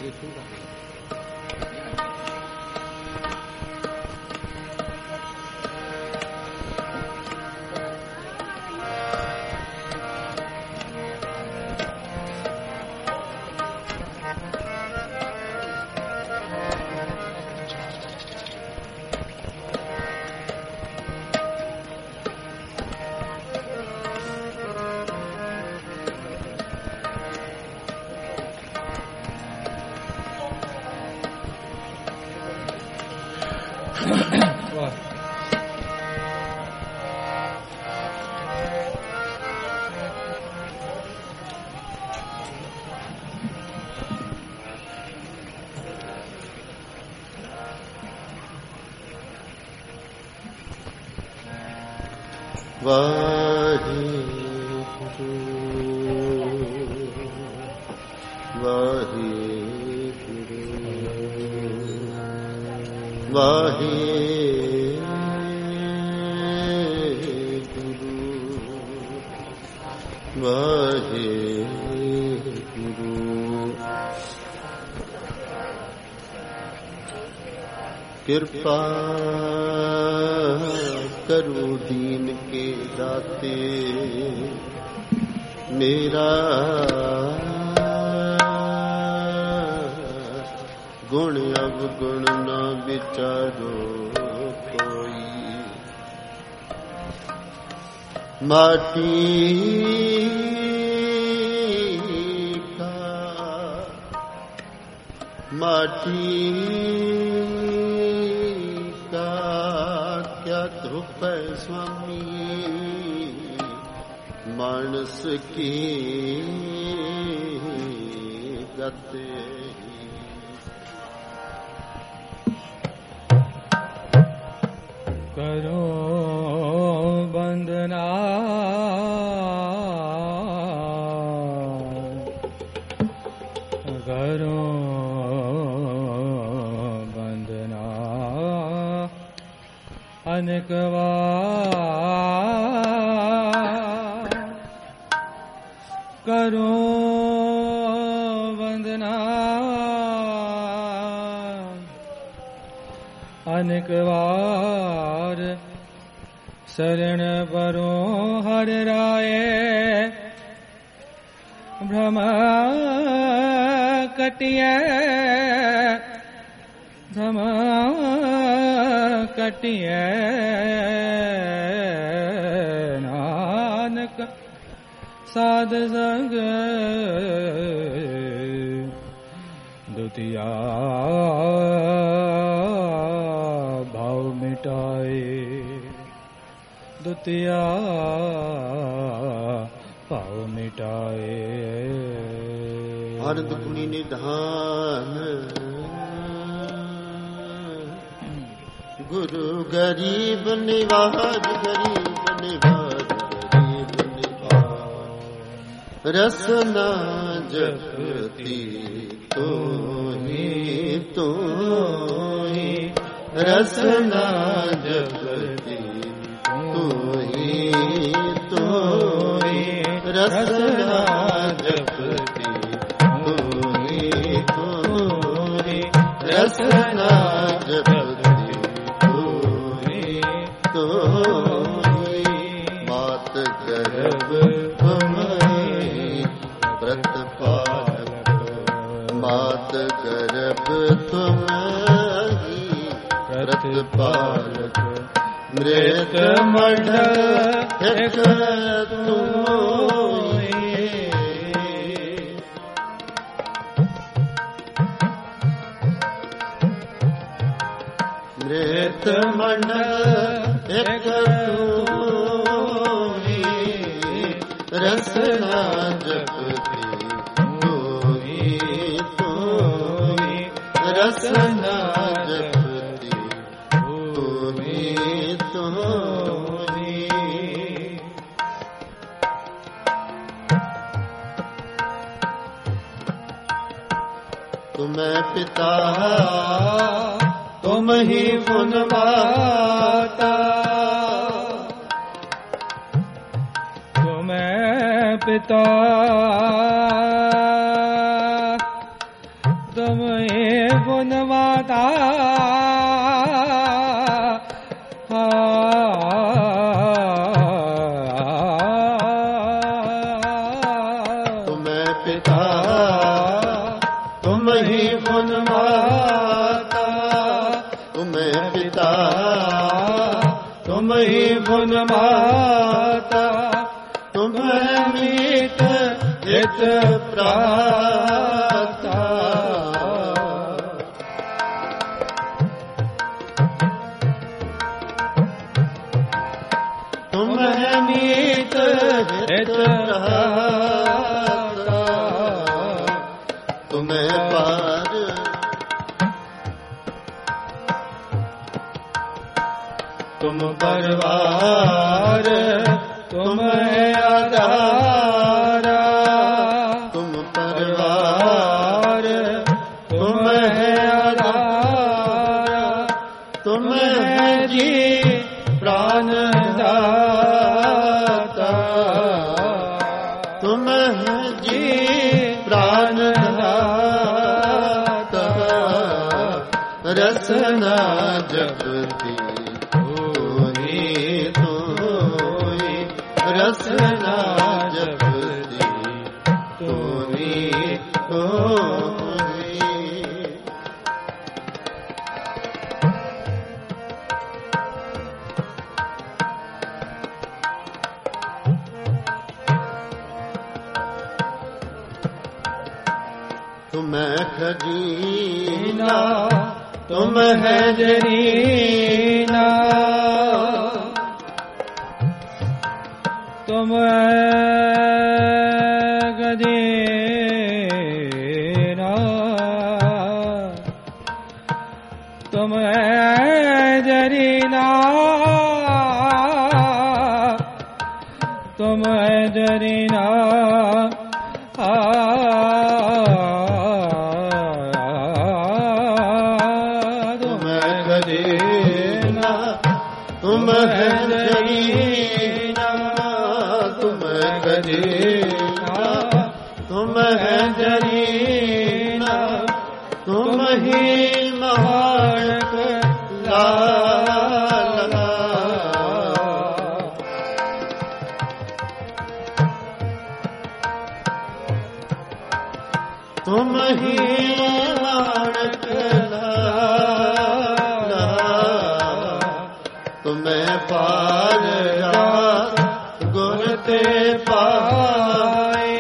कृपा करो दीन के दाते, मेरा गुण अवगुण न विचारो कोई। माटी का माटी स्वामी, मानस की गते। करो वंदना करो वंदना अनेक करो वंदना अनेक बार, शरण परो हर राये, भ्रम कटिए भ्रम कटिए। नानक साध संग द्वितीया भाव मिटाए, द्वितीया भाव मिटाए। भारत गुणी निधान गुरु गरीब निवाज, गरीब निवाज, गरीब निवाज। रसना जपती तो ही रसना जपती तो ही रसना जपती तो ही रसना जपती तो मात गर्भ तुम्हारी व्रत पालक, मात गर्भ तुम्हारी व्रत पालक। मृत मंडल एक मृत मंडल एक रसना जपती तो ही रसना जपती तो ही। तुम्हें पिता तुम ही पुन माता, तुम्हें पिता तुम पुन माता तुम्हें पिता तुम ही पुन माता, तुम्हें पिता तुम ही पुन माता, तुम्हें मीत हित प्राता। तुम्हें मीत हित प्राता, तुम्हें पार तुम परवार, तुम आधारा, तुम परवार, तुम आधारा, तुम जी प्राण दाता, तुम जी प्राण दाता। रसना जपती रसना जपती तोरी तोरी। तुम खजीना तुम है जरीना, तुम गदीना, तुम जरीना, तुम जरीना, तुम गदीना, तुम जरीना, तुम गदीना, तुम है जरीना, तुम ही महानक लाला। तुम ही महानक लाला, तुम्हें पार गुर ते पाए।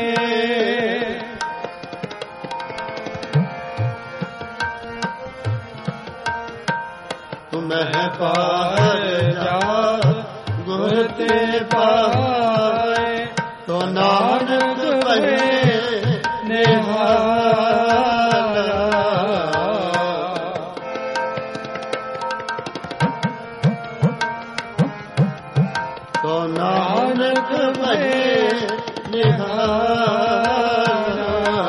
तुम्हें पार गुर ते पाए, तो नानक बने निहाला। तो नानक बने निहाला।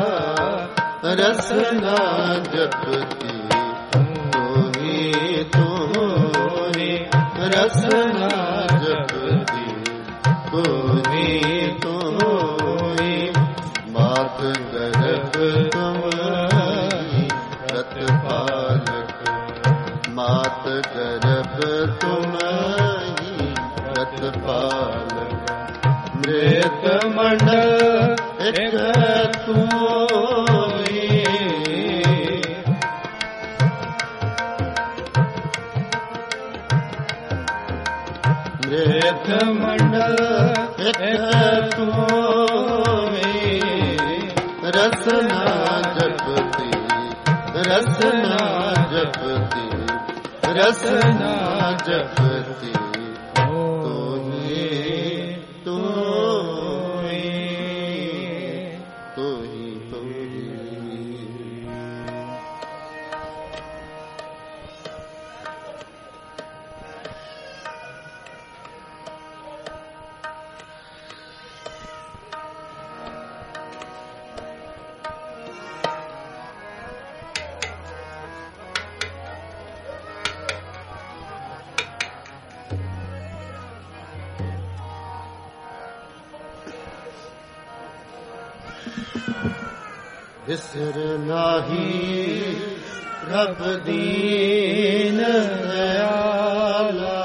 रसना जपती तोही तोही, रसना जपती तोही तोही। मात गर्भ तुम्हारी रतपालक, मात गर्भ तुम्हारी रतपालक। मृत मंडल एक तोही, मृत मंडल एक तोही। रसना जपती रसना जपती रसना जपती तोही तोही तोही तोही। विसर नाही ਰਬ ਦੀਨ ਦਇਆਲਾ,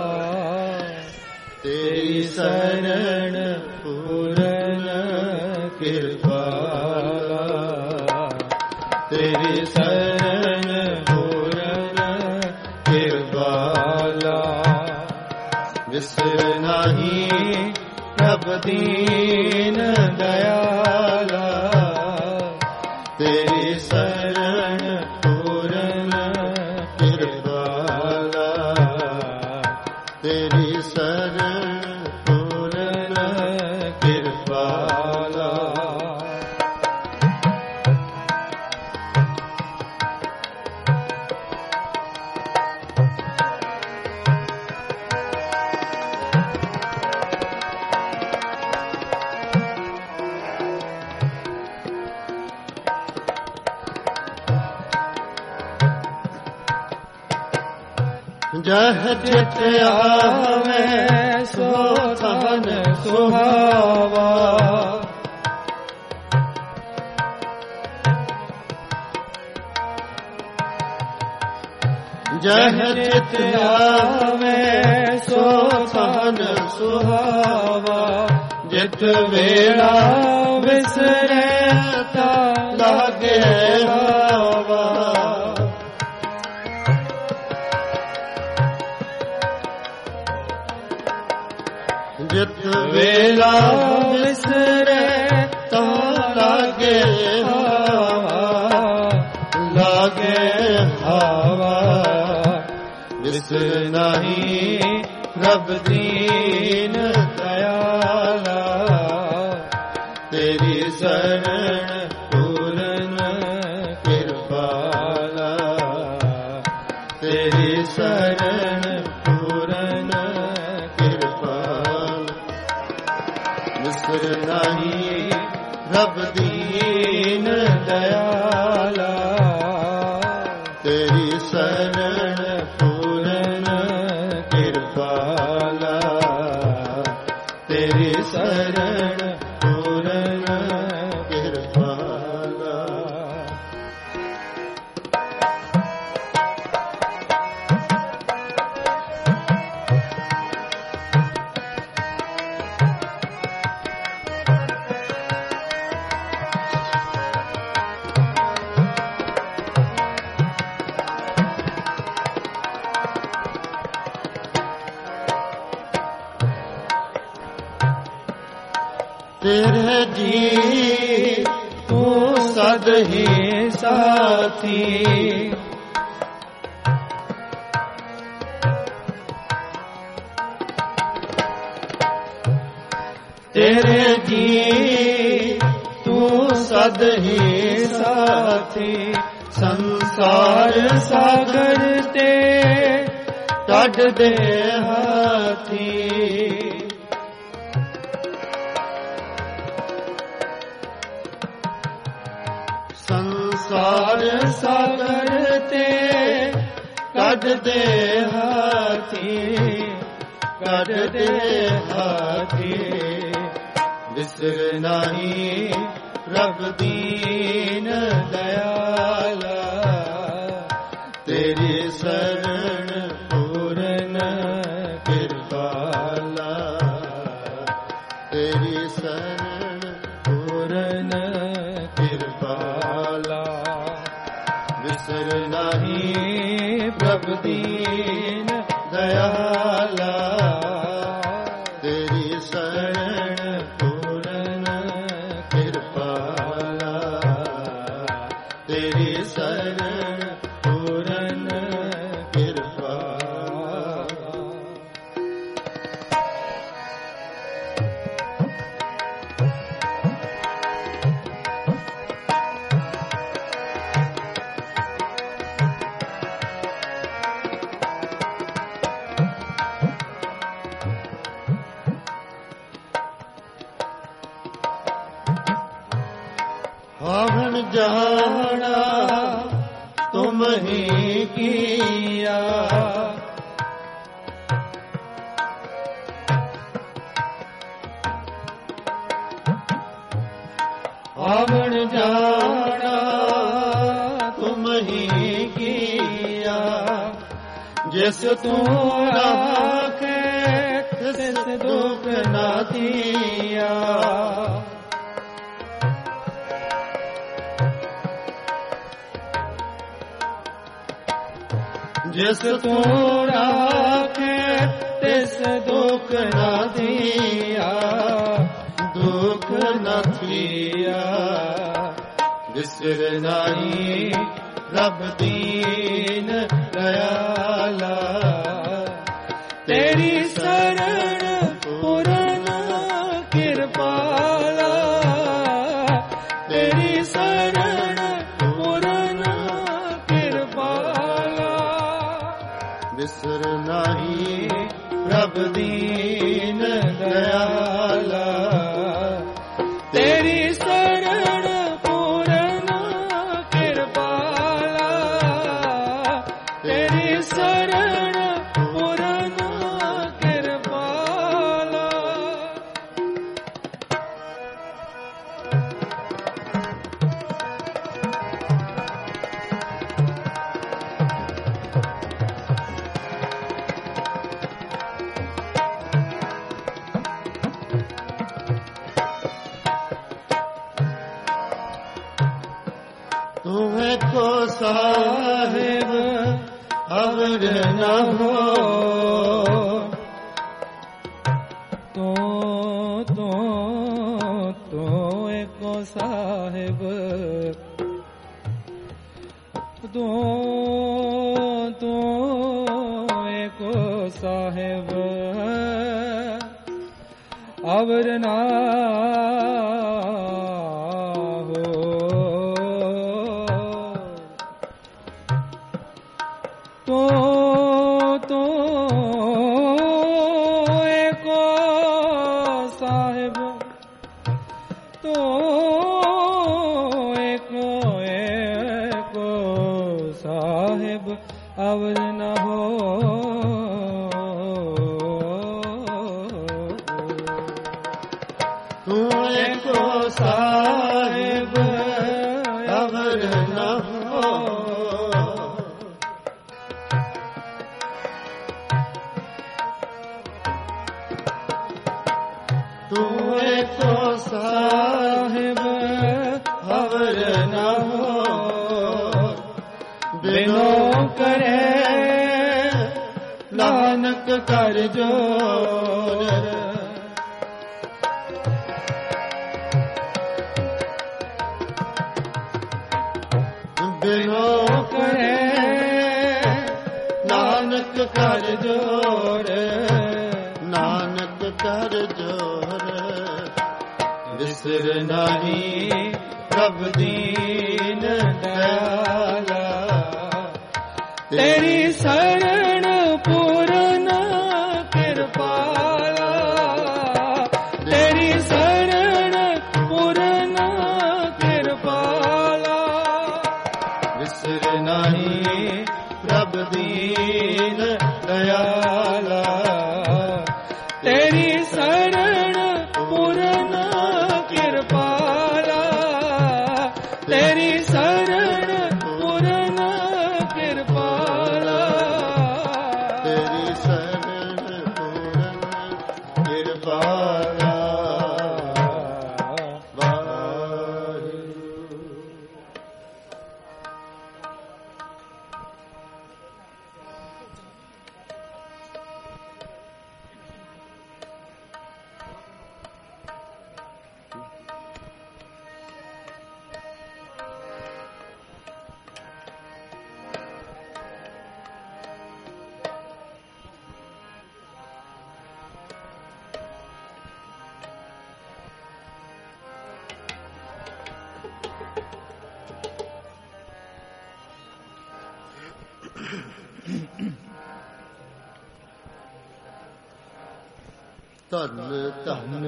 ਤੇਰੀ ਸਰਣ ਪੂਰਨ ਕਿਰਪਾਲਾ, ਤੇਰੀ ਸਰਣ ਪੂਰਨ ਕਿਰਪਾਲਾ। ਵਿਸਰ ਨਾਹੀ ਰਬ ਦੀਨ ਦਇਆਲਾ, ਤੇਰੀ ਸਰਣ ਪੂਰਨ ਕਿਰਪਾਲਾ, ਤੇਰੀ ਸਰਣ ਪੂਰਨ ਕਿਰਪਾਲਾ। ਜਹ ਚਿਤ ਆਵੇ ਸੋ ਤਨ ਸੁਹਾਵਾ, ਜਹ ਚਿਤ ਆਵੇ ਸੋ ਤਨ ਸੁਹਾਵਾ। ਜਿਤ ਵੇਲਾ ਵਿਸਰੇ ਤਾ ਲਾਗੇ ਹਵਾ, ਜਿਤ ਵੇਲਾ ਵਿਸਰੇ ਤਾ ਲਾਗੇ ਹਵਾ, ਲਾਗੇ ਹਵਾ। ਵਿਸਰ ਨਾਹੀ ਰਬ ਦੀਨ ਦਇਆਲਾ, ਤੇਰੀ ਸਰਣ ਪੂਰਨ ਕਿਰਪਾਲਾ, ਤੇਰੀ ਸਰਣ ਪੂਰਨ ਕਿਰਪਾਲਾ। ਵਿਸਰ ਨਾਹੀ ਰਬ ਦੀਨ ਦਇਆਲਾ, ਤੇਰੀ ਸਰਣ ਪੂਰਨ ਕਿਰਪਾਲਾ, ਤੇਰੀ ਸਰਣ ਪੂਰਨ ਕਿਰਪਾਲਾ। ਤੇਰੇ ਜੀ ਤੂੰ ਸਦ ਹੀ ਸਾਥੀ, ਤੇਰੇ ਜੀ ਤੂੰ ਸਦ ਹੀ ਸਾਥੀ। ਸੰਸਾਰ ਸਾਗਰ ਤੇ ਕੱਢ ਦੇ ਹਾਥੀ, ਸੰਸਾਰ ਸਾਗਰ ਤੇ ਕੱਢ ਦੇ ਹਾਥੀ, ਕੱਢ ਦੇ ਹਾਥੀ। ਵਿਸਰ ਨਾਹੀ ਰਬ ਦੀਨ ਦਇਆਲਾ, ਤੇਰੀ ਸਰਣ ਪੂਰਨ ਕਿਰਪਾਲਾ, ਤੇਰੀ ਸਰਣ ਪੂਰਨ ਕਿਰਪਾਲਾ। ਵਿਸਰ ਨਾਹੀ ਪ੍ਰਭ ਦੀਨ ਦਇਆਲਾ, ਤੇਰੀ ਸਰਣ ਪੂਰਨ ਕਿਰਪਾਲਾ, ਤੇਰੀ ਸਰਣ ਪੂਰਨ ਕਿਰਪਾਲਾ। ਆਵਣ ਜਾਣਾ ਤੁਮ ਹੀ ਕੀਆ, ਆਵਣ ਜਾਣਾ ਤੁਮ ਹੀ ਜਿਸ ਤੂੰ ਰਾਖੇ ਤਿਸ ਦੁਖ ਨਾ ਥੀਆ। ਜਿਸ ਤੂੰ ਰਾਖੇ ਤਿਸ ਦੁਖ ਨਾ ਥੀਆ। ਦੁਖ ਨਾ ਥੀਆ ਵਿਸਰ ਨਾਹੀ ਰੱਬ ਦੀਨ ਦਇਆਲਾ। ਤੇਰੀ ਸਰਣ ਪੂਰਨ ਕਿਰਪਾਲਾ। ਤੇਰੀ ਸਰਣ ਪੂਰਨ ਕਿਰਪਾਲਾ। ਵਿਸਰ ਨਾਹੀ ਰੱਬ ਦੀਨ ਦਇਆਲਾ। ਤੇਰੀ ਸਰਣ ਪੂਰਨ ਕਿਰਪਾਲਾ। ਤੇਰੀ ਸਰਣ ਪੂਰਨ ਕਿਰਪਾਲਾ। तुम्हें को साहिब अवर न हो। तो को साहिब को साहिब अवर ना अवर न हो। तू एको साहिब अवर न हो। तू एको साहिब अवर न हो। बिनो करे नानक कर जोर। बिनो करे नानक कर जोर। नानक कर जोर विसर नाही प्रभ दीन दयाला। तेरी शरण पूर्ण किरपाला। तेरी शरण पूर्ण किरपाला। विसर नाही प्रभ दीन दयाला। तेरी शरण पूर्ण किरपाला। तेरी शरण पूर्ण किरपाला। तेरी शरण पूर्ण किरपाला। ਧਨ ਧਨ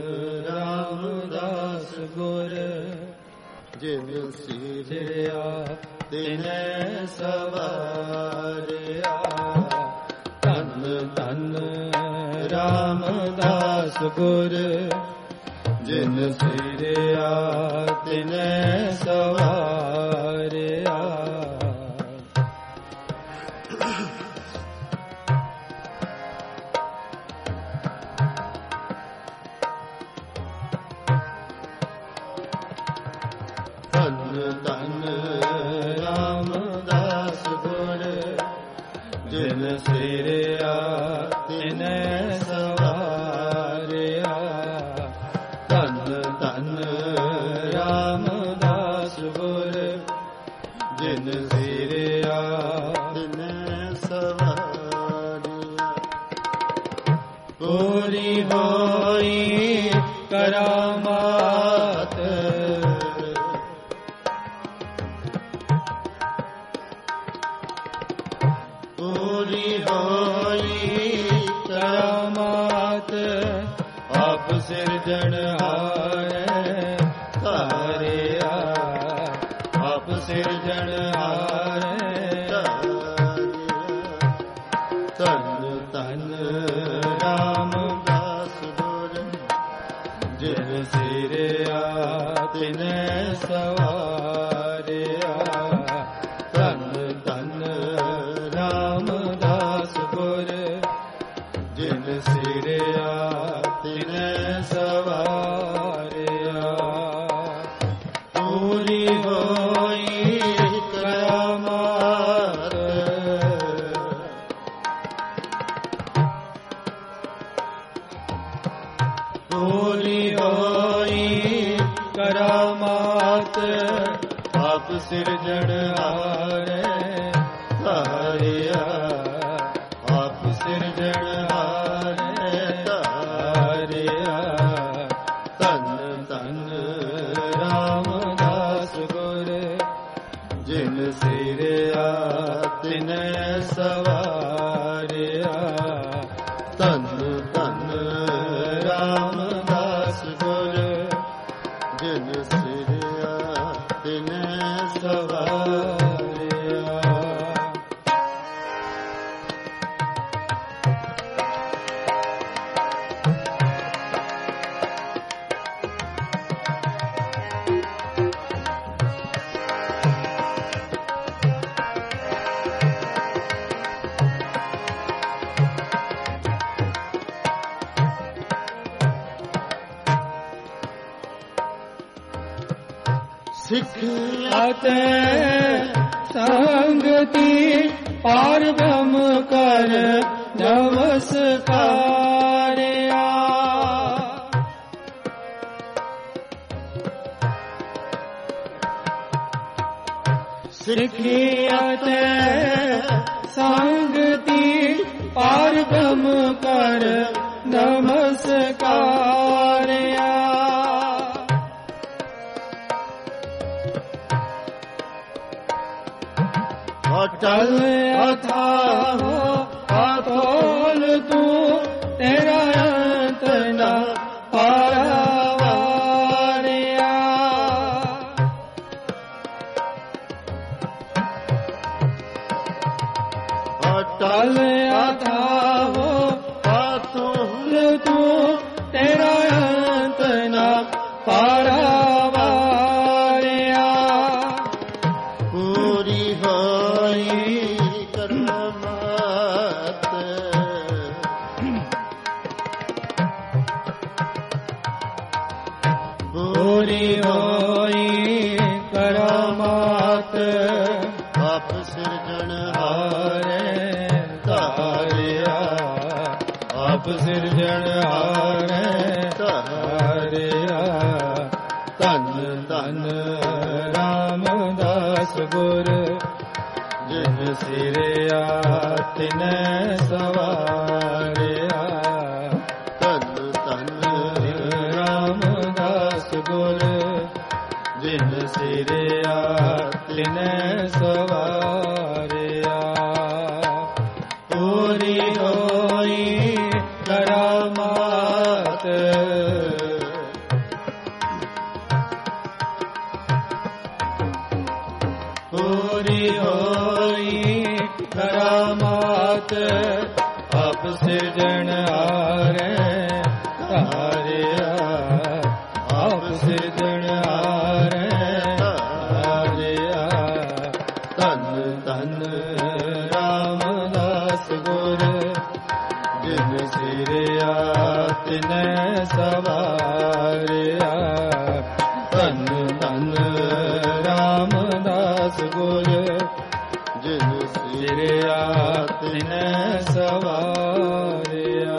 ਰਾਮਦਾਸ ਗੁਰ ਜਿਨ ਸਿਰਿਆ ਤਿਨੈ ਸਵਾਰਿਆ। ਧਨ ਧਨ ਰਾਮਦਾਸ ਗੁਰ ਜਿਨ ਸਿਰਿਆ ਤਿਨੈ ਸਵਾਰਿਆ। ਜਿਨ ਸਿਰਿਆ ਤਿਨ ਸਵਾਰਿਆ। ਪੂਰੀ ਹੋਈ ਕਰਾਮਾਤ ਪੂਰੀ ਹੋਈ ਕਰਾਮਾਤ ਆਪ ਸਿਰਜਣਹਾਰੇ ਧਾਰਿਆ। ਆਪ ਸਿਰਜਣਹਾਰੇ ਧਨ ਧਨ ਰਾਮਦਾਸ ਗੁਰ ਜਿਨ ਸਿਰਿਆ ਤਿਨ ਸਵਾਰਿਆ। ਧਨ ਧਨ ਰਾਮਦਾਸ ਗੁਰ ਜਿਨ ਸਿਰਿਆ ਤਿਨ ਸਵਾਰਿਆ। ਪੂਰੀ ਹੋਈ ਕਰਾਮਾਤ ਪੂਰੀ ਹੋਈ ਕਰਾਮਾਤ ਆਪ ਸਿਰਜਣਹਾਰੇ ਧਾਰਿਆ। ਆਪ ਸਿਰਜਣਹਾਰੇ ਧਾਰਿਆ। ਧਨ ਧਨ ਰਾਮਦਾਸ ਗੁਰ ਜਿਨ ਸਿਰਿਆ ਤਿਨ ਸਵਾਰਿਆ। ਧਨ ਧਨ ਰਾਮਦਾਸ ਗੁਰ ਜਿਨ ਸਿਰਿਆ ਤਿਨ ਸਵਾਰਿਆ। ਅਤੇ ਸੰਗਤੀ ਪਾਰ ਬ੍ਰਹਮ ਕਰ ਨਮਸਕਾਰਿਆ। ਸਿੱਖੀ ਅਤੇ ਸੰਗਤੀ ਪਾਰ ਬ੍ਰਹਮ ਕਰ ਨਮਸਕਾਰਿਆ। ਅਟਲ ਅਥਾਹ ਅਤੋਲ ਤੂੰ ਤੇਰਾ ਅੰਤ ਨਾ ਪਾਰਾਵਾਰਿਆ। ਅਟਲ ਅਥਾਹ ਅਤੋਲ ਤੂੰ ਤੇਰਾ ਅੰਤ ਨਾ ਪਾਰਾਵਾਰਿਆ। ਪੂਰੀ ਹੋਈ ਕਰਾਮਾਤ ਪੂਰੀ ਹੋਈ ਕਰਾਮਾਤ ਆਪ ਸਿਰਜਣਹਾਰੇ ਧਾਰਿਆ। ਆਪ ਸਿਰਜਣਹਾਰੇ ਧਾਰਿਆ। ਧਨ ਧਨ ਰਾਮਦਾਸ ਗੁਰ ਜਿਨ ਸਿਰਿਆ ਤਿਨ ਸਵਾਰਿਆ। ਧਨ ਧਨ ਰਾਮਦਾਸ ਗੁਰ ਜਿਨ ਸਿਰਿਆ ਤਿਨ ਸਵਾਰਿਆ। ਪੂਰੀ ਹੋਈ ਕਰਾਮਾਤ ਪੂਰੀ ਹੋਈ ਕਰਾਮਾਤ ਆਪ ਸਿਰਜਣਹਾਰੇ ਧਾਰਿਆ। ਆਪ ਸਿਰਜਣਹਾਰੇ ਧਾਰਿਆ। ਧਨ ਧਨ ਰਾਮਦਾਸ ਗੁਰ ਜਿਨ ਸਿਰਿਆ ਤਿਨ ਸਵਾਰਿਆ। ਧਨ ਧਨ ਰਾਮਦਾਸ ਗੁਰ ਜਿਨ ਸਿਰਿਆ ਤਿਨ ਸਵਾਰਿਆ।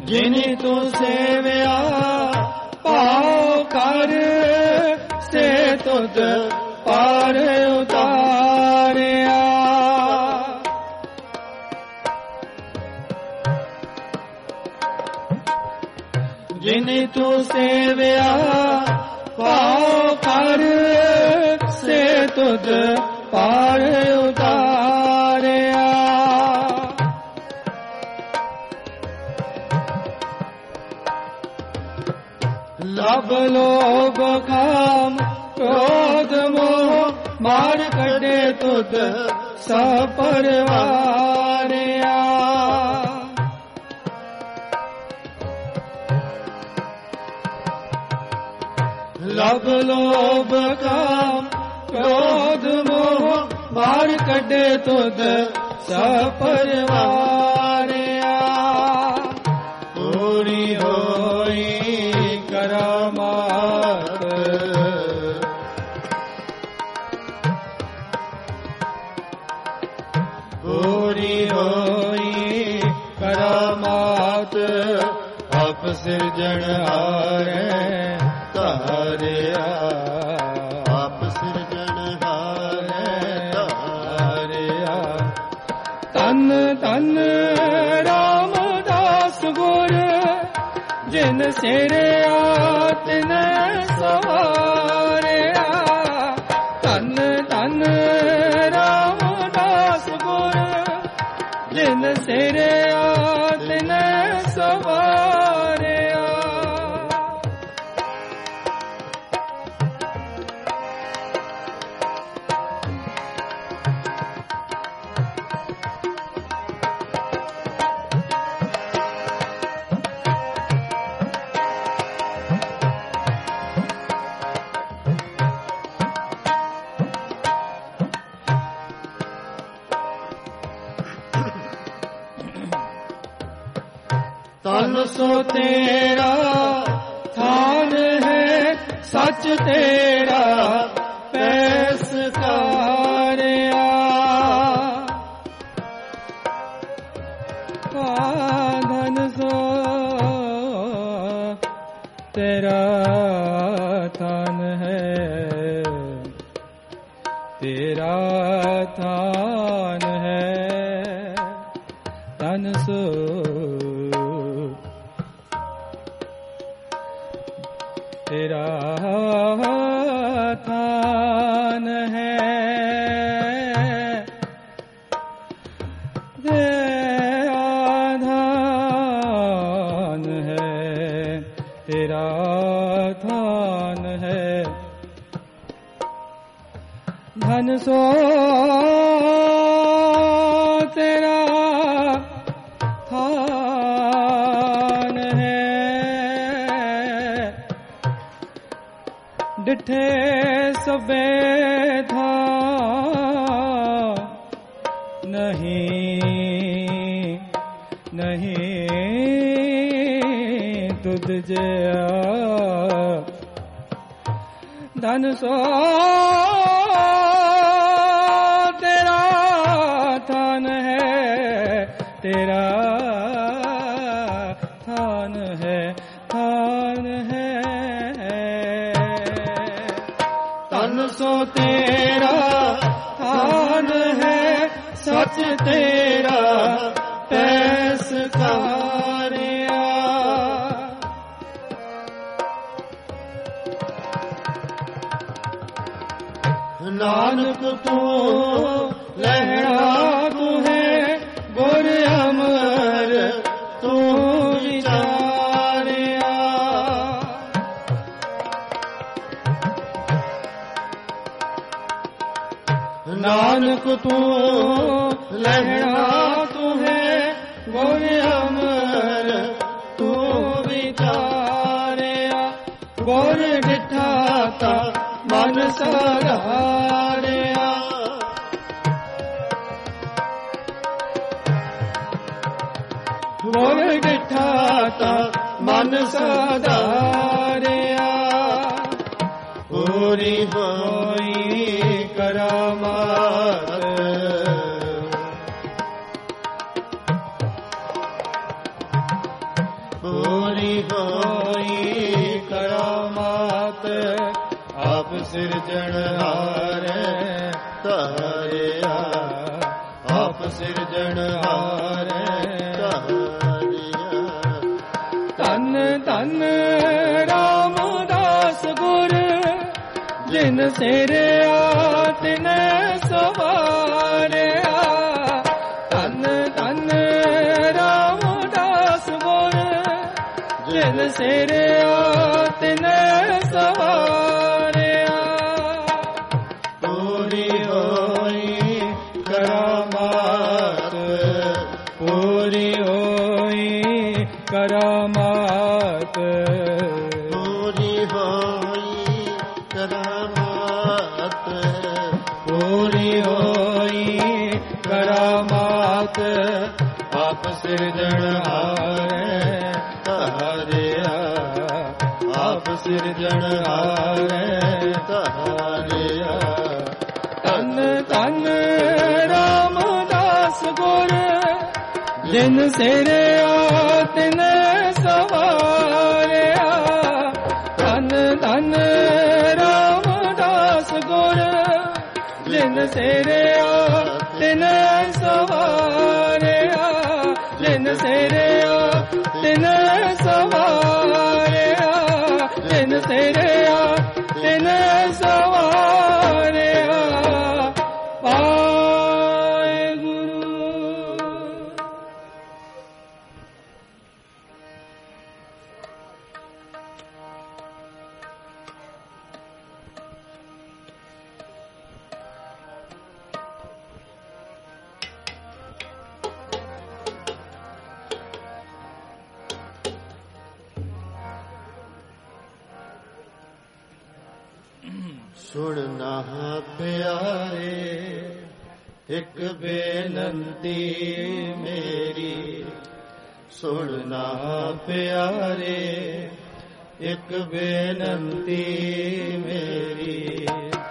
ਜਿਨਿ ਤੂੰ ਸੇਵਿਆ ਭਾਉ ਕਰ ਸੇ ਤੁਧ ਪਾਰ ਉਤਾਰਿਆ। ਜਿਨਿ ਤੂੰ ਸੇਵਿਆ ਭਾਉ ਕਰ ਸੇ ਤੁਧ ਪਾਰ ਉਤਾਰਿਆ। ਲਭ ਲੋਭ ਕਾਮ ਕ੍ਰੋਧ ਮੋਹ ਮਾਰ ਕੱਢੇ ਤੁਧ ਸਭ ਪਰਵਾਰਿਆ। ਲਭ ਲੋਭ ਕਾਮ ਕ੍ਰੋਧ ਮੋਹ ਮਾਰ ਕੱਢੇ ਤੁਧ ਸਭ ਪਰਵਾਰਿਆ। ਪੂਰੀ ਹੋਈ ਕਰਾਮਾਤ ਪੂਰੀ ਹੋਈ ਕਰਾਮਾਤ ਆਪ ਸਿਰਜਣਹਾਰੇ ਧਾਰਿਆ। ਆਪ ਸਿਰਜਣਹਾਰੇ ਧਾਰਿਆ। ਤਨ ਤਨ ਰਾਮਦਾਸ ਗੁਰ ਜਿਨ ਸਿਰਿਆ ਤਿਨ ਸਵਾਰਿਆ। ਤਨ ਤਨ ਰਾਮਦਾਸ ਗੁਰ ਜਿਨ ਸਿਰਿਆ ਤਿਨ ਸਵਾਰਿਆ। ਤਨ ਸੋ ਤੇਰਾ ਥਾਨ ਹੈ ਸੱਚ ਤੇਰਾ ਪੈਸ ਕਾਰਿਆ। ਧਨ ਸੋ ਤੇਰਾ ਥਾਨ ਹੈ ਤੇਰਾ ਥਾਨ ਹੈ। ਧਨ ਸੋ ਤੇਰਾ ਥਾਨ ਹੈ ਤੇਰਾ ਥਾਨ ਹੈ ਤੇਰਾ ਥਾਨ ਹੈ। ਧਨ ਸੋ ਤੇਰਾ ਥਾਨ ਹੈ। ਡਿਠੇ ਸਭੇ ਥਾਂ ਨਹੀਂ ਨਹੀਂ ਤੁਧ ਜਿਆ। ਧਨ ਸੋ ਤੇਰਾ ਥਾਨ ਹੈ ਤੇਰਾ ਥਾਨ ਹੈ ਥਾਨ ਹੈ। ਧਨ ਸੋ ਤੇਰਾ ਥਾਨ ਹੈ ਸੱਚ ਤੇਰਾ ਪੈਸ ਕਾਰਿਆ। ਨਾਨਕ ਤੂੰ ਲਹਿਣਾ ਤੂੰ ਹੈ ਗੁਰ ਅਮਰ ਤੂੰ ਵਿਚਾਰਿਆ। ਨਾਨਕ ਤੂੰ ਲਹਿਣਾ ਤੂੰ ਹੈ ਗੁਰ ਅਮਰ ਤੂੰ ਵਿਚਾਰਿਆ। ਗੁਰ ਡਿਠਾ ਤਾ ਮਨ ਸਹਾਰਿਆ। ਗੁਰ ਡਿਠਾ ਤਾ ਮਨ ਸਹਾਰਿਆ। ਪੂਰੀ ਹੋਈ ਕਰਾਮਾਤ ਸਿਰਜਣਹਾਰੈ ਧਾਰਿਆ ਆਪ ਸਿਰਜਣਹਾਰੈ ਧਾਰਿਆ ਧੰਨ ਧੰਨ ਰਾਮਦਾਸ ਗੁਰ ਜਿਨ ਸਿਰਿਆ ਤਿਨ ਸਵਾਰਿਆ ਧੰਨ ਧੰਨ ਰਾਮਦਾਸ ਗੁਰ ਜਿਨ ਸਿਰਿਆ ਤਿਨ ਸਵਾਰਿਆ ਪੂਰੀ ਹੋਈ ਕਰਾਮਾਤ ਪੂਰੀ ਹੋਈ ਕਰਾਮਾਤ ਪੂਰੀ ਹੋਈ ਕਰਾਮਾਤ ਪੂਰੀ ਹੋਈ ਕਰਾਮਾਤ ਆਪ ਸਿਰਜਣਹਾਰੈ ਧਾਰਿਆ ਆਪ ਸਿਰਜਣਹਾਰੈ ਧਾਰਿਆ ਧੰਨ ਧੰਨ ਰਾਮਦਾਸ ਗੁਰ ਜਿਨ ਸਿਰਿਆ ਤਿਨ ਸਵਾਰਿਆ ਧੰਨ ਧੰਨ ਰਾਮਦਾਸ ਗੁਰ ਜਿਨ ਸਿਰਿਆ ਤਿਨ ਸਵਾਰਿਆ ਜਿਨ ਸਿਰਿਆ ਤਿਨ ਸਵਾਰਿਆ ਜਿਨ ਸਿਰਿਆ ਤਿਨ ਸਵਾਰਿਆ ਸੁਣਨਾ ਪਿਆਰੇ ਇੱਕ ਬੇਨਤੀ ਮੇਰੀ ਸੁਣਨਾ ਪਿਆਰੇ ਇੱਕ ਬੇਨਤੀ ਮੇਰੀ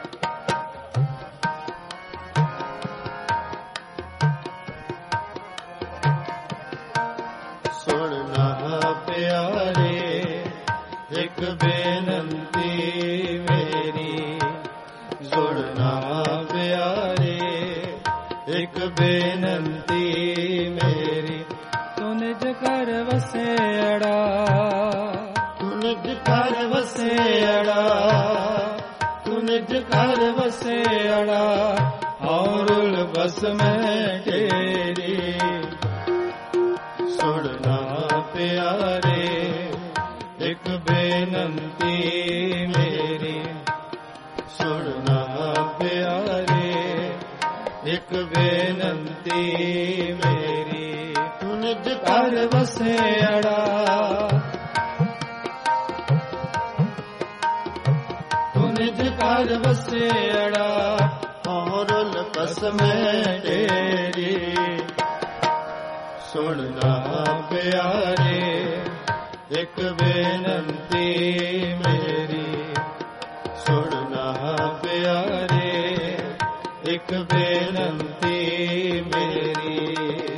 ਸੁਣਨਾ ਪਿਆਰੇ ਇੱਕ ਬੇਨਤੀ ਮੇਰੀ ਸੁਣਨਾ ਪਿਆਰੇ ਇੱਕ ਬੇਨਤੀ ਮੇਰੀ ਤੂੰ ਨਿਜ ਘਰ ਵਸੇੜਾ ਤੂੰ ਨਿਜ ਘਰ ਵਸੇੜਾ ਤੂੰ ਨਿਜ ਘਰ ਵਸੇੜਾ ਔਰੁਲ ਬਸ ਮੈਂ ਤੇਰੀ ਸੁਣਨਾ ਪਿਆਰੇ ਇੱਕ ਬੇਨਤੀ ਮੇਰੀ ਸੁਣਨਾ ਪਿਆਰੇ ਇੱਕ ਬੇਨਤੀ ਮੇਰੀ ਤੂੰ ਨਿਜ ਘਰ ਵਸੇੜਾ ਤੂੰ ਨਿਜ ਘਰ ਵਸੇੜਾ ਔਰੁਲ ਬਸ ਮੈਂ ਤੇਰੀ ਸੁਣਨਾ ਪਿਆਰੇ ਇੱਕ ਬੇਨਤੀ ਮੇਰੀ ਸੁਣਨਾ ਪਿਆਰੇ ਇੱਕ ਬੇਨਤੀ ਮੇਰੀ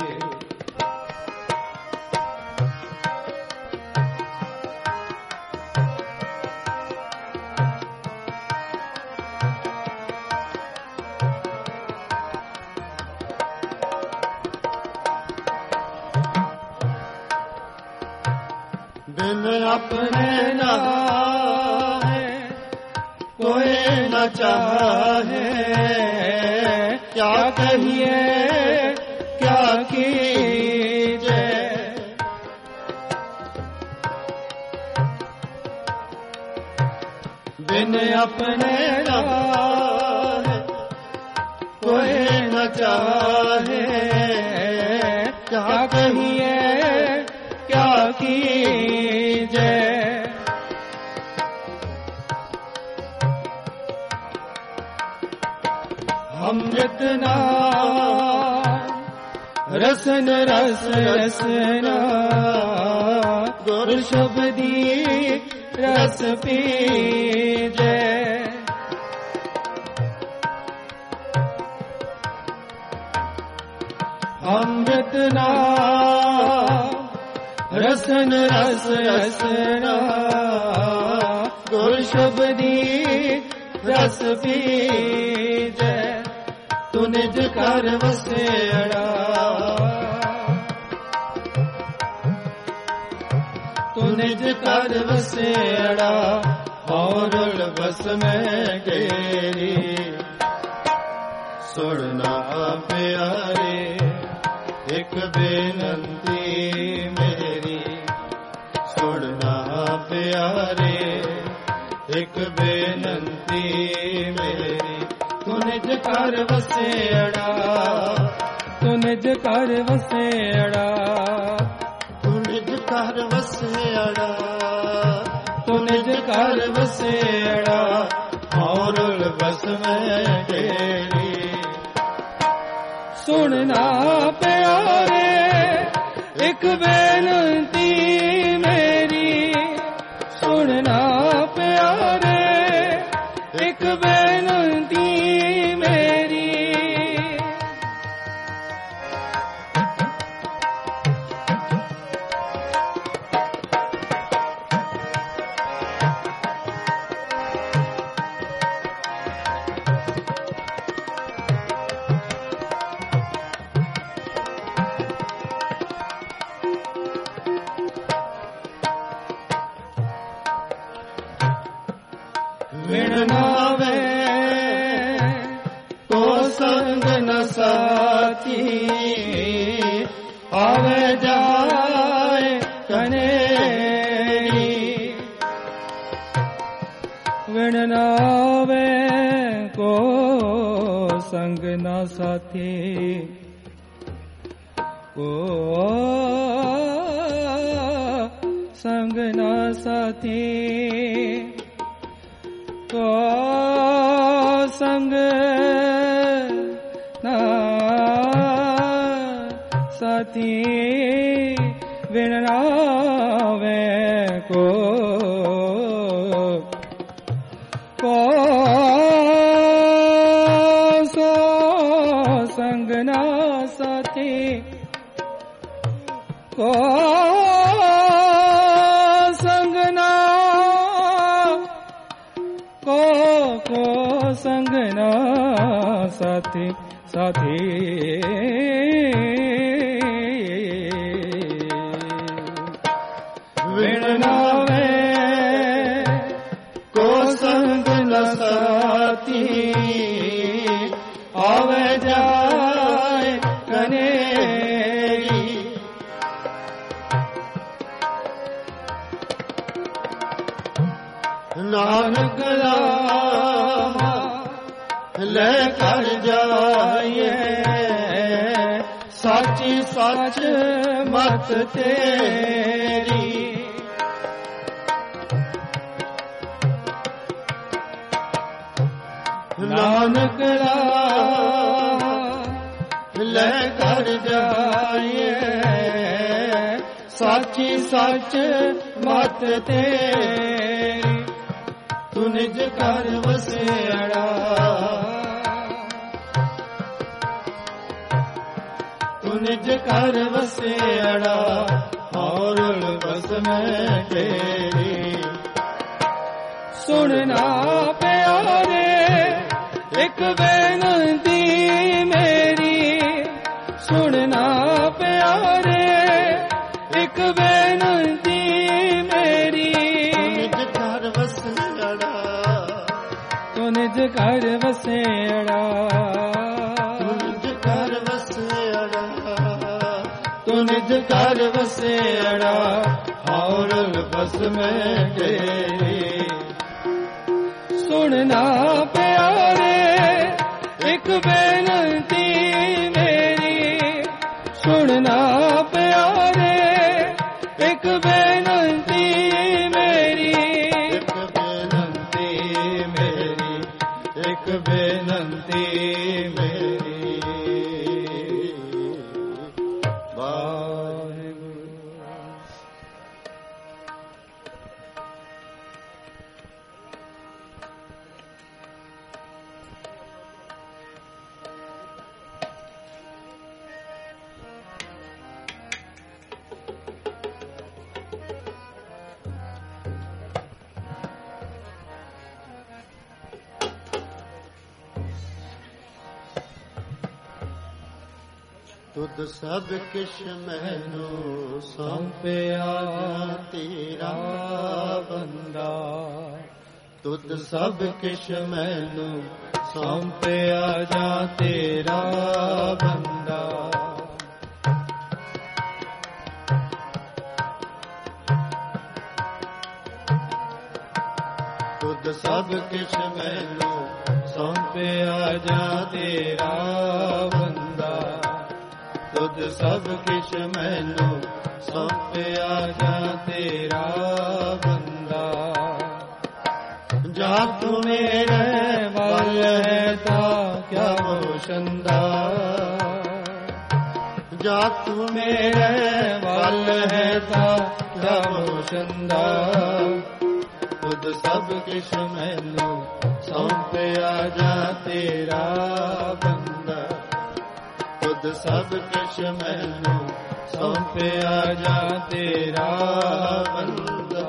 ਬਿਨ अपने नाहे कोई न चाहे क्या कहिए क्या कीजिए बिन अपने नाहे कोई न चाहे क्या कहिए क्या कीजिए अमृत नाम रसन रस रसना गुर शब्दी रस पीजे अमृत नाम रसन रस रसना गुर शब्दी ਰਸ ਪੀਜੈ ਤੂੰ ਨਿਜ ਘਰ ਵਸੇੜਾ ਤੂੰ ਨਿਜ ਘਰ ਵਸੇੜਾ ਔਰਲ ਬਸ ਮੈਂ ਘੇਰੀ ਸੁਣਨਾ ਪਿਆਰੇ ਇੱਕ ਬੇਨੰਤੀ ਮੇਰੀ ਸੁਣਨਾ ਪਿਆਰੇ ਇੱਕ ਬੇਨੰਤੀ ਮੇਰੀ ਤੂੰ ਨਿਜ ਘਰ ਵਸੇੜਾ ਤੂੰ ਨਿਜ ਘਰ ਵਸੇੜਾ ਤੂੰ ਨਿਜ ਘਰ ਵਸੇੜਾ ਤੂੰ ਨਿਜ ਘਰ ਵਸੇੜਾ ਔਰਲ ਬਸ ਮੈਂ ਘੇਰੀ ਸੁਣਨਾ ਪਿਆਰੇ ਇੱਕ ਬੇਨੰਤੀ ਮੇਰੀ ਸੁਣਨਾ ਪਿਆਰੇ ਇੱਕ ਬੇਨੰਤੀ ਮੇਰੀ ਵਿਣ ਨਾਵੇ ਕੋ ਸੰਗ ਨ ਸਾਥੀ ਆਵੇ ਜਾਏ ਕਨੇਰੀ ਵਿਣ ਨਾਵੇ ਕੋ ਸੰਗ ਨ ਸਾਥੀ ਕੋ ਸੰਗ ਨ ਸਾਥੀ ਕੋ ਸੰਗ ਨਾ ਸਾਥੀ ਵਿਣ ਨਾਵੇ ਕੋ ਸੋ ਸੰਗ ਨਾ ਸਾਥੀ ਕੋ ਸੰਗ ਨਾ ਕੋ ਸੰਗ ਨਾ ਸਾਥੀ ਸਾਥੀ ਵਿਣ ਨਾਵੇ ਕੋ ਸੰਗ ਨ ਸਾਥੀ ਆਵੇ ਜਾਏ ਕਨੇਰੀ ਨਾਨਕ ਨਾਮ ਲੈ ਕਰ ਜਾਈਏ ਸਾਚੀ ਸੱਚ ਮਤ ਤੇਰੀ ਨਾਨਕ ਲੈ ਕਰ ਜਾਈਏ ਸਾਚੀ ਸੱਚ ਮਤ ਤੇਰੀ ਤੂੰ ਨਿਜ ਘਰ ਵਸੇੜਾ ਤੂੰ ਨਿਜ ਘਰ ਵਸੇੜਾ ਔਰਲ ਬਸ ਮੈਂ ਤੇਰੀ ਸੁਣਨਾ ਪਿਆਰੇ ਇੱਕ ਬੇਨੰਤੀ ਮੇਰੀ ਸੁਣਨਾ ਪਿਆਰੇ ਇੱਕ ਬੇਨੰਤੀ ਮੇਰੀ ਨਿਜ ਘਰ ਵਸੇੜਾ ਤੂੰ ਨਿਜ ਘਰ ਵਸੇੜਾ ਤੂੰ ਨਿਜ ਘਰ ਵਸੇੜਾ ਤੂੰ ਨਿਜ ਘਰ ਵਸੇੜਾ ਔਰਲ ਬਸ ਮੈਂ ਤੇਰੀ ਸੁਣਨਾ ਪਿਆਰੇ ਇੱਕ ਬੇਨੰਤੀ ਮੇਰੀ ਸੁਣਨਾ ਪਿਆਰੇ ਇੱਕ ਬੇਨੰਤੀ ਮੇਰੀ ਇੱਕ ਬੇਨੰਤੀ ਮੇਰੀ ਇੱਕ ਬੇਨੰਤੀ ਮੇਰੀ ਵਾਹਿਗੁਰੂ ਤੁਧ ਸਭ ਕਿਛ ਮੈਨੂੰ ਸੌਂਪਿਆ ਤੇਰਾ ਬੰਦਾ। ਤੁਧ ਸਭ ਕਿਛ ਮੈਨੂੰ ਸੌਂਪਿਆ ਜਾਂ ਤੇਰਾ ਬੰਦਾ। ਤੁਧ ਸਭ ਕਿਛ ਮੈਨੂੰ ਸੌਂਪਿਆ ਜਾਂ ਤੇਰਾ ਬੰਦਾ। ਤੁਧ ਸਭ ਕਿਛ ਮੈਨੂੰ ਸੌਂਪਿਆ ਜਾਂ ਤੇਰਾ ਬੰਦਾ। ਜਾ ਤੂੰ ਮੇਰੇ ਵੱਲ ਹੈ ਤਾਂ ਕਿਆ ਮੋਸ਼ੰਦਾ। ਜਾ ਤੂੰ ਮੇਰੇ ਵੱਲ ਹੈ ਤਾਂ ਕਿਆ ਮੋਸ਼ੰਦਾ। ਤੁਧ ਸਭ ਕਿਛ ਮੈਨੂੰ ਸੌਂਪਿਆ ਜਾਂ ਤੇਰਾ ਬੰਦਾ। ਤੁਧ ਸਭ ਕਿਛ ਮੈਨੂੰ ਸੌਂਪਿਆ ਜਾਂ ਤੇਰਾ ਬੰਦਾ।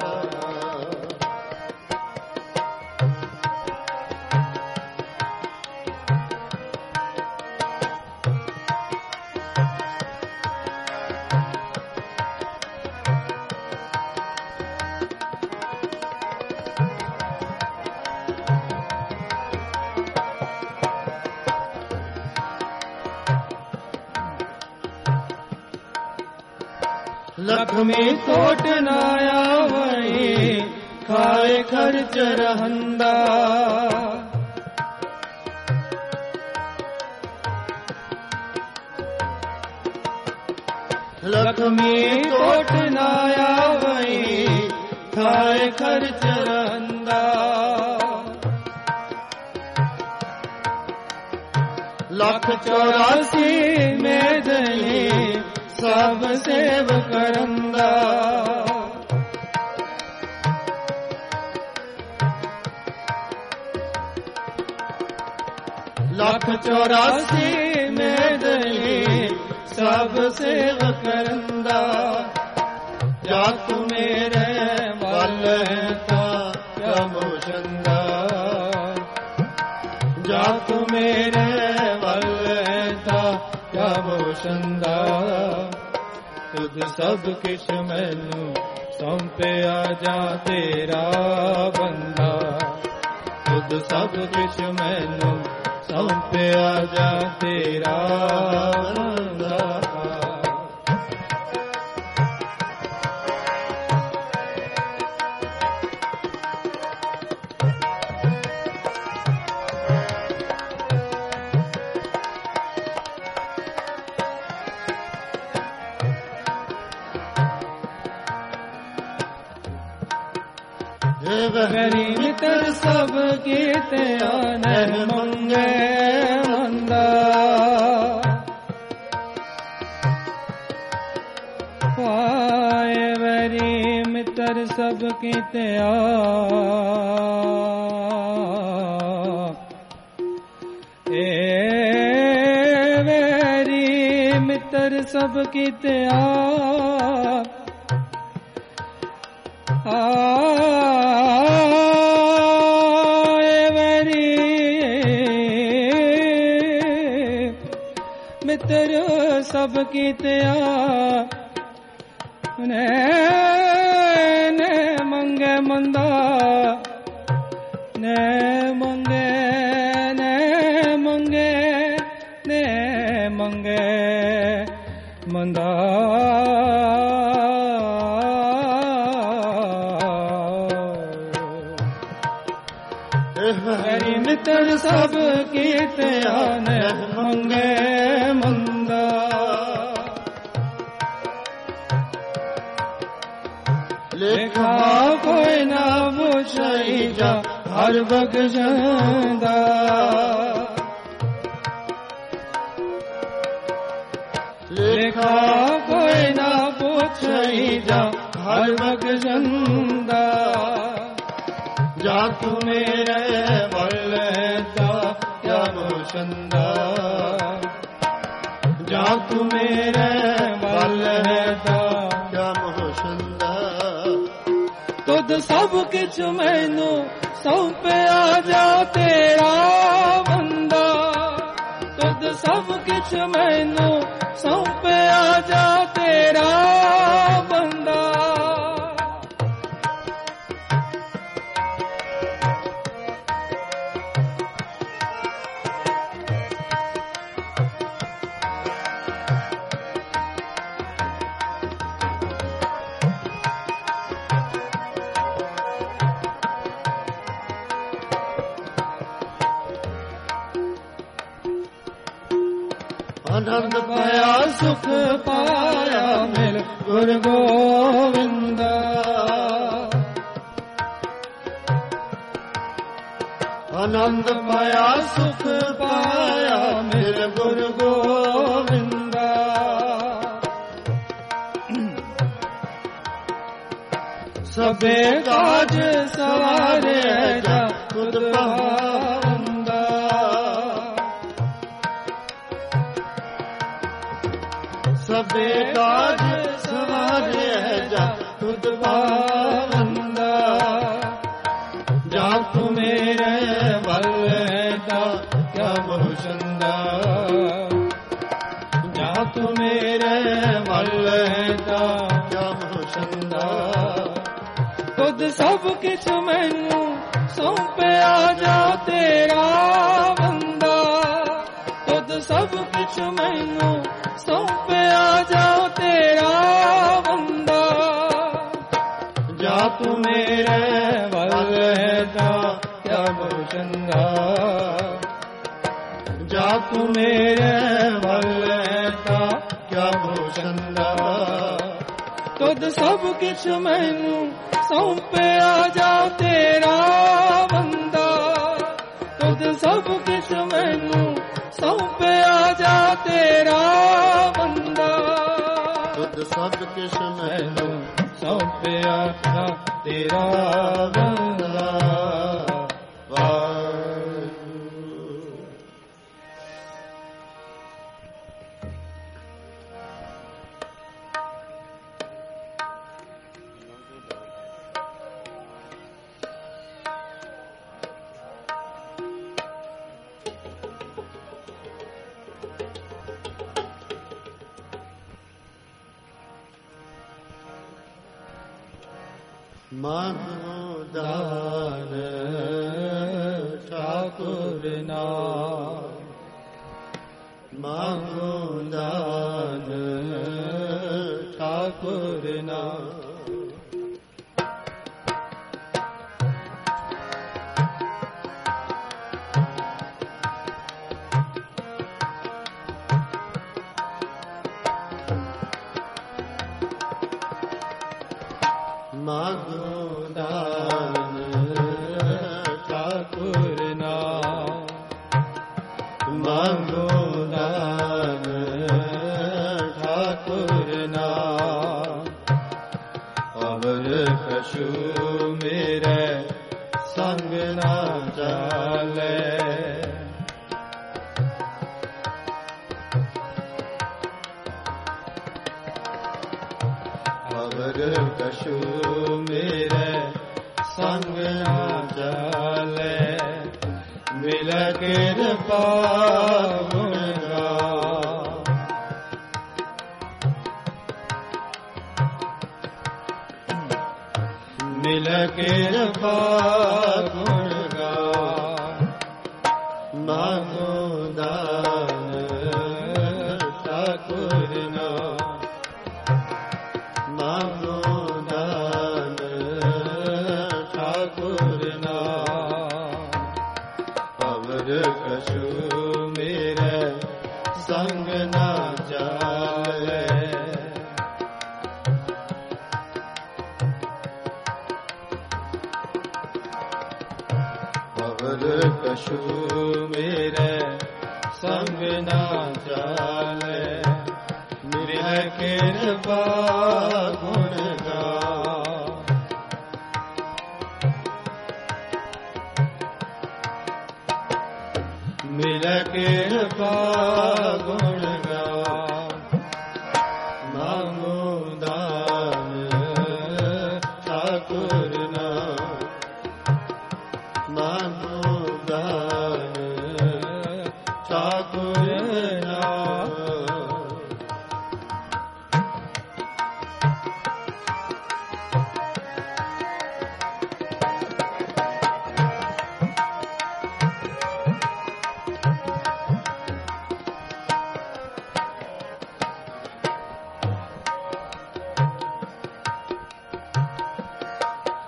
ਲਖਮੀ ਕੋਟ ਨਾ ਆਵਈ ਖਾਏ ਖਰਚ ਰਹੰਦਾ। ਲਖਮੀ ਕੋਟ ਨਾ ਆਵਈ ਖਾਏ ਖਰਚ ਰਹੰਦਾ। ਲੱਖ 84 ਮੇਦਨੀ ਸਭ ਸੇਵ ਕਰੰਦਾ। ਲੱਖ 84 ਮੇਦਨੀ ਸਭ ਸੇਵ ਕਰੰਦਾ। ਜਾ ਤੂੰ ਮੇਰੇ ਵੱਲ ਹੈ ਤਾਂ ਕਿਆ ਮੋਸ਼ੰਦਾ। ਜਾ ਤੂੰ ਮੇਰੇ ਵੱਲ ਹੈ ਤਾਂ ਕਿਆ ਮੋਸ਼ੰਦਾ। ਤੁਧ ਸਭ ਕਿਛ ਮੈਨੂੰ ਸੌਂਪਿਆ ਜਾਂ ਤੇਰਾ ਬੰਦਾ। ਤੁਧ ਸਭ ਕਿਛ ਮੈਨੂੰ ਸੌਂਪਿਆ ਜਾਂ ਤੇਰਾ ਬੰਦਾ। ਵੈਰੀ ਮਿੱਤਰ ਸਭ ਕੀਤੇ ਨਹਿ ਮੰਗੇ ਮੰਦਾ। ਪਾਏ ਵੈਰੀ ਮਿੱਤਰ ਸਭ ਕੀਤੇ ਵੈਰੀ ਮਿੱਤਰ ਸਭ ਕੀਤੇ ਮਿੱਤਰ ਸਭ ਕੀਤਿਆ ਨੇ ਮੰਗੇ ਮੰਦਾ। ਨੇ ਮੰਗੇ ਮੰਦਾ। ਵੈਰੀ ਮਿੱਤਰ ਸਭ ਕੀਤਿਆ ਨੇ ਮੰਗੇ ਮੰਦਾ। ਲੇਖਾ ਕੋਈ ਨਾ ਪੁੱਛਈ ਜਾ ਹਰ ਬਖਸ਼ੰਦਾ। ਲੇਖਾ ਕੋਈ ਨਾ ਪੁੱਛਈ ਜਾ ਹਰ ਬਖਸ਼ੰਦਾ। ਜਾ ਤੂੰ ਮੇਰੇ ਵੱਲ ਤਾਂ ਕਿਆ ਮੋਸ਼ੰਦਾ। ਜਾ ਤੂੰ ਮੇਰੇ ਵੱਲ ਤਾਂ ਕਿਆ ਮੋਸ਼ੰਦਾ। ਤੁਧ ਸਭ ਕਿਛ ਮੈਨੂੰ ਸੌਂਪਿਆ ਜਾਂ ਤੇਰਾ ਬੰਦਾ। ਤੁਧ ਸਭ ਕਿਛ ਮੈਨੂੰ ਸੌਂਪਿਆ ਜਾ ਤੇਰਾ ਬੰਦਾ। ਆਨੰਦ ਪਾਇਆ ਸੁਖ ਪਾਇਆ ਮਿਲ ਗੁਰ ਗੋਵਿੰਦਾ। ਆਨੰਦ ਪਾਇਆ ਸੁਖ ਪਾਇਆ ਮਿਲ ਗੁਰ ਗੋਵਿੰਦਾ। ਸਭੇ ਕਾਜ ਸਵਾਰੇ ਜਾ ਖੁਦ ਪਾਵੰਦਾ। ਸਭੇ ਕਾਜ ਸਵਾਰੇ ਜਾ ਖੁਦ ਪਾਵੰਦਾ। ਜਾ ਤੂੰ ਮੇਰੇ ਵੱਲ ਦਾ ਕਿਆ ਬਹੁਸ਼ੰਦਾ। ਜਾ ਤੂੰ ਮੇਰੇ ਵੱਲ ਦਾ ਕਿਆ ਬਹੁਸ਼ੰਦਾ। ਤੁਧ ਸਭ ਕਿਛ ਮੈਨੂੰ ਸੌਂਪਿਆ ਜਾ ਤੇਰਾ ਬੰਦਾ। ਤੁਧ ਸਭ ਕਿਛ ਮੈਨੂੰ ਸੌਂਪਿਆ ਜਾ ਤੇਰਾ ਬੰਦਾ। ਜਾ ਤੂੰ ਮੇਰੇ ਵੱਲ ਦਾ ਕਿਆ ਬਹੁਸ਼ੰਦਾ। ਜਾ ਤੂੰ ਮੇਰੇ ਵੱਲ ਦਾ ਕਿਆ ਬਹੁਸ਼ੰਦਾ। ਤੁਧ ਸਭ ਕਿਛ ਮੈਨੂੰ ਸੌਂਪਿਆ ਜਾ ਤੇਰਾ ਬੰਦਾ। ਤੁਧ ਸਭ ਕਿਛ ਮੈਨੂੰ ਸੌਂਪਿਆ ਜਾ ਤੇਰਾ ਬੰਦਾ। ਤੁਧ ਸਭ ਕਿਛ ਮੈਨੂੰ ਸੌਂਪਿਆ ਜਾ ਤੇਰਾ ਬੰਦਾ। ਵਾਹਿਗੁਰੂ। ਮਾਨੋ ਦਾਨ ਠਾਕੁਰ ਨਾਮ। ਮਾਨੋ ਦਾਨ ਠਾਕੁਰ ਨਾਮ। ਮਾਗੋ ਦਾਨ ਠਾਕੁਰ ਨਾਮ। ਮਾਗੋ ਦਾਨ ਠਾਕੁਰ ਨਾਮ। ਅਵਰ ਕਛੂ ਮੇਰੇ ਸੰਗ ਨਾ ਚਾਲੇ। ਅਵਰ ਕਛੂ ਮੇਰੇ ਸੰਗ ਨਾ ਚਾਲੇ। ਮਿਲ ਕਿਰਪਾ ਗੁਣ ਗਾ। ਮਿਲ ਕਿਰਪਾ ਗੁਣ ਗਾ। ਮਾਗੋ ਦਾਨ ਠਾਕੁਰ ਨਾਮ। ਮਾਗੋ ਦਾਨ ਠਾਕੁਰ ਨਾਮ। ਅਵਰ ਕਛੂ ਮੇਰੇ ਸੰਗ ਨਾ ਜਾਲੇ। ਅਵਰ ਕਛੂ ਮੇਰੇ ਸੰਗ ਨਾ ਜਾਲੇ। ਮਿਲ ਕਿਰਪਾ ਗੁਣ ਗਾ। ਮਿਲ ਕਿਰਪਾ ਗੁਣ ਗਾ। ਮਾਗੋ ਦਾਨ ਠਾਕੁਰ ਨਾਮ। ਮਾਗੋ ਦਾਨ ਠਾਕੁਰ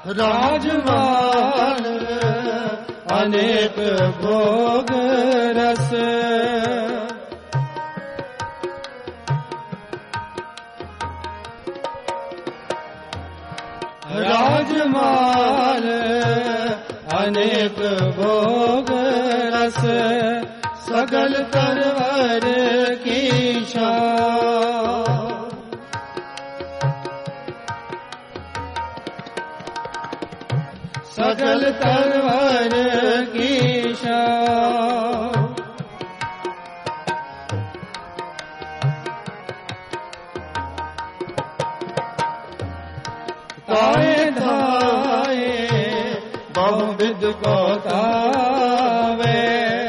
राजमाल अनेक भोग रस राजमाल अनेक भोग रस सगल तरवर की शान सगल तरवर की शान ताए धाए बहुविध को तावे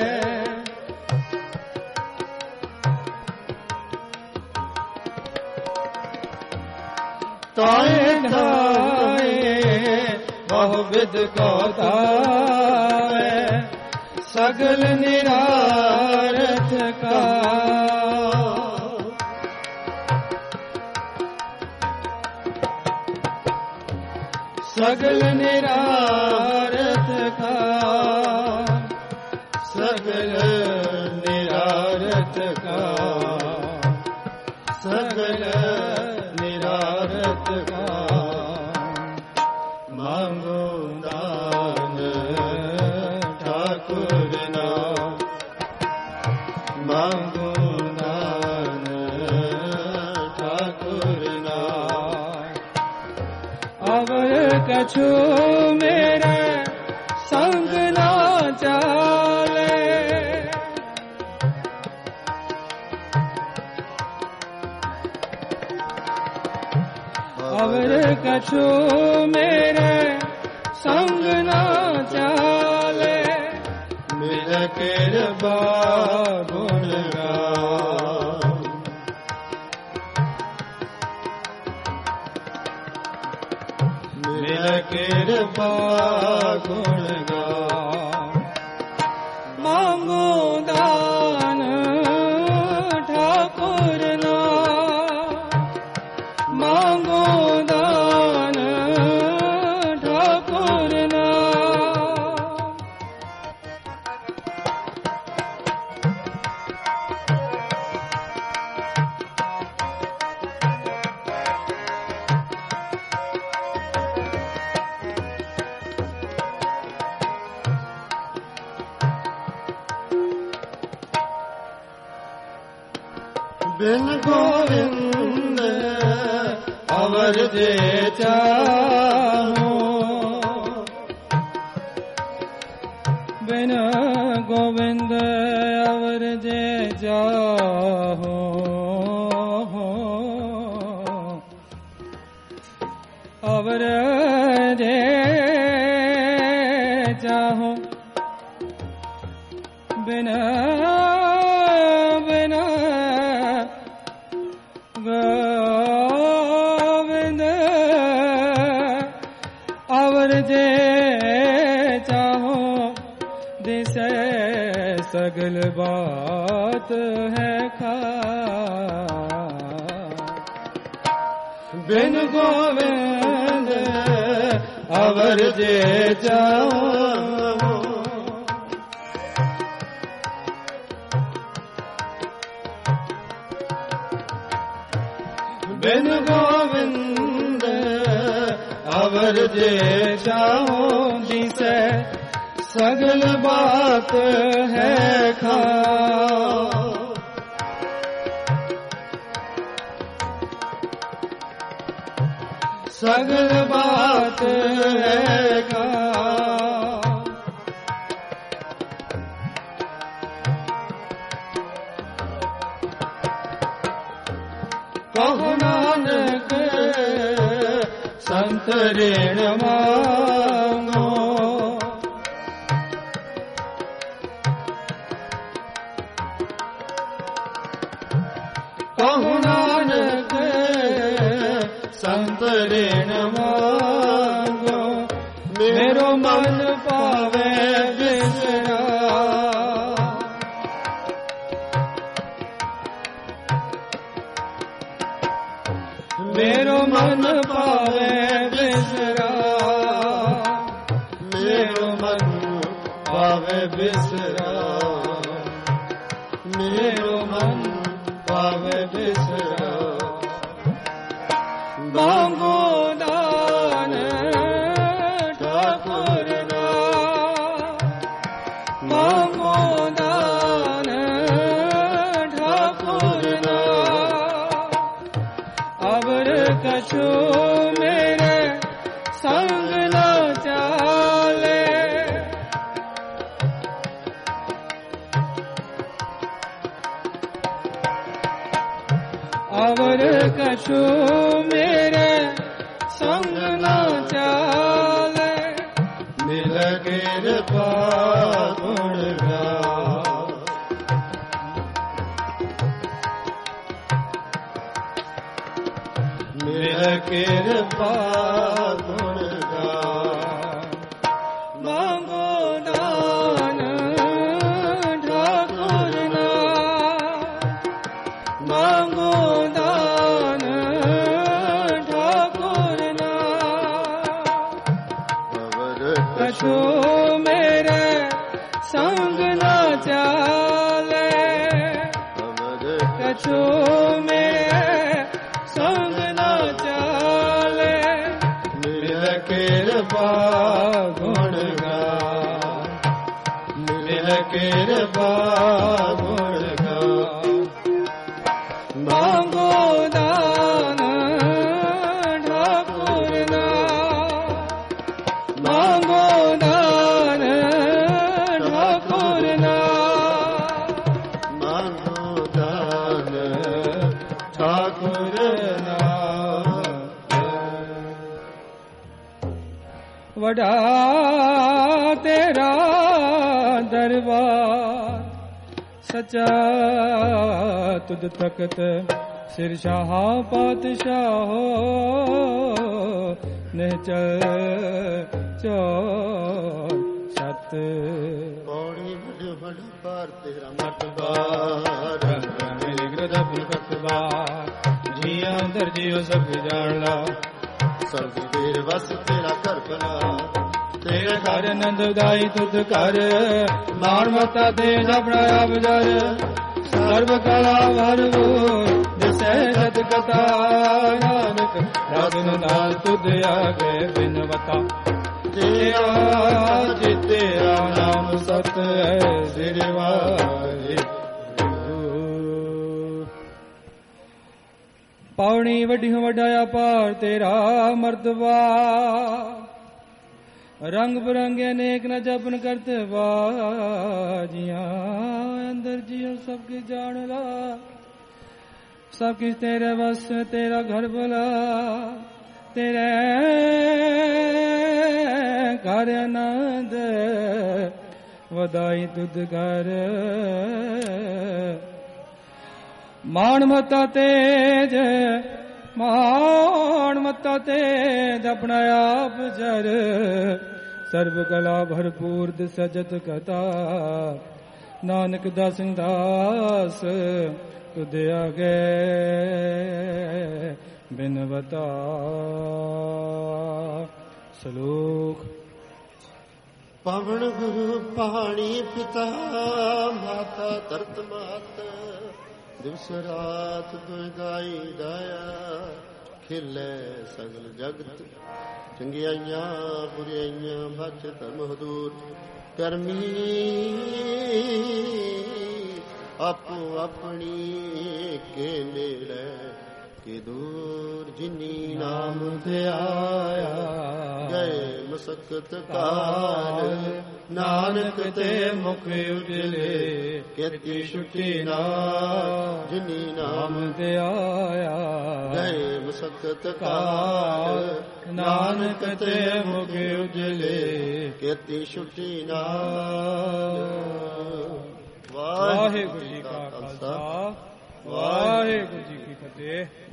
ताए धाए बहुविध को तावे सगल निरारथ का सगल निरारथ का सगल निरारथ का सगल निरारथ का मांगो दान ठाकुर ना मांगो दान ठाकुर ना अवर कछु मेरे संग ना चाले अवर कछु मेरे संग ना चाले मिल कृपा गुण गान मिल कृपा गुण गान मांगो दान ठाकुर ना मांगो दान ठाकुर ना बिन गोविंद अवर जे चाहो बिन गोविंद अवर जे चाहो अवर जे चाहो बिन गोविंद अवर जे चाहो दिसे सगल बात है बिन गोविंद अवर जे चाहो बिन गोविंद अवर जे चाहो जिसे सगल बात है सगल बात है कहो नानक संत ऋण मांगो कहो नानक संत ऋण मांगो मेरो मन पावे बिसरा मेरो मन पावे बिसरा ਪਾਵੇ ਬਿਸਰਾ, मेरो मन पावे बिसरा। मांगो दान ठाकुर ना, मांगो दान ठाकुर ना, अवर कछु मेरे संग न चाले, अवर कछु मेरे संग न चाले, मिल कृपा गुण गा, मिल कृपा गुण गा। मांगो दान ठाकुर ना, मांगो दान ठाकुर ना, अवर कछु मेरे संग न चाले, अवर कछु मेरे संग न चाले, मिल कृपा गुण गा, मिल कृपा गुण गा। मांगो दान ठाकुर ना, मांगो दान ठाकुर ना, मांगो दान ठाकुर नाम। वडा तेरा दरबार सचा तुद तख्त सिर शाह पातशाह निहचल चौर सत। पौड़ी बड़ बड़ पार तेरा मतबार, जी अंदर जियो सब जान ला, सब तेर बस तेरा कर भला, तेरे घर नंद उदाई तुद कर, माण मता दे जपड़ा अवजर, सर्व कला भरपूर दिसै सत कथा, नानक रतन नाल तुद आगे बिनवता, तेरा जित तेरा नाम सत है श्री वाहिगुरू। पौड़ी वड्डी वड्डाया पार तेरा मर्तबा, रंग बिरंगे अनेक न जपन करते बाजियां, अंदर जियो सबकी जान ला, सब किस तेरे बस तेरा घर भला, तेरे घर आनंद वदाई तुद घर, मान मता तेज मान मता तेज अपना आप जर, सर्व कला भरपूर सजत कथा, नानक दास दास तुद आगे बिनवता। श्लोक। पवन गुरु पाणी पिता, माता तरत मात, दिवस रात दुई गाई दाया, खिले सगल जगत, चंगियाइयां बुराइयां बच धर्म हदूर, करमी आपो अपनी के नेड़े के दूर, जिनी नाम ध्याया गए मसकत काल, नानक ते मुख उजले केती छुटी ना, जिनी नाम ध्याया गए मसकत काल, नानक ते मुख उजले केती छुटी ना। वाहिगुरू जी का खालसा, वाहिगुरू जी की फतेह।